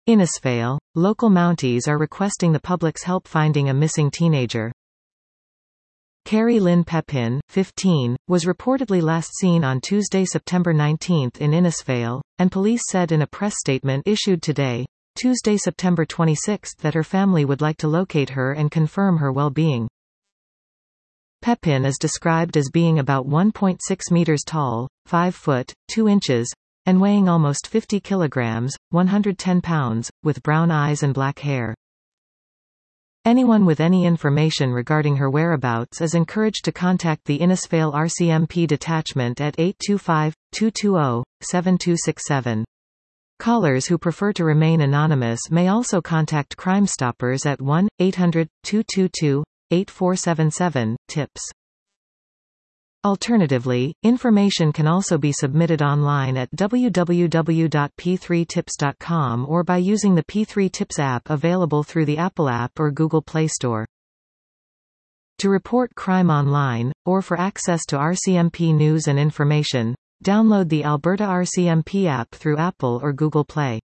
Innisfail, local Mounties are requesting the public's help finding a missing teenager. Carrie Lynn Pepin, 15, was reportedly last seen on Tuesday, September 19 in Innisfail, and police said in a press statement issued today, Tuesday, September 26, that her family would like to locate her and confirm her well-being. Pepin is described as being about 1.6 meters tall, 5 foot, 2 inches, and weighing almost 50 kilograms, 110 pounds, with brown eyes and black hair. Anyone with any information regarding her whereabouts is encouraged to contact the Innisfail RCMP detachment at 825-220-7267. Callers who prefer to remain anonymous may also contact Crime Stoppers at 1-800-222-8477, tips. Alternatively, information can also be submitted online at www.p3tips.com or by using the P3 Tips app available through the Apple App or Google Play Store. To report crime online, or for access to RCMP news and information, download the Alberta RCMP app through Apple or Google Play.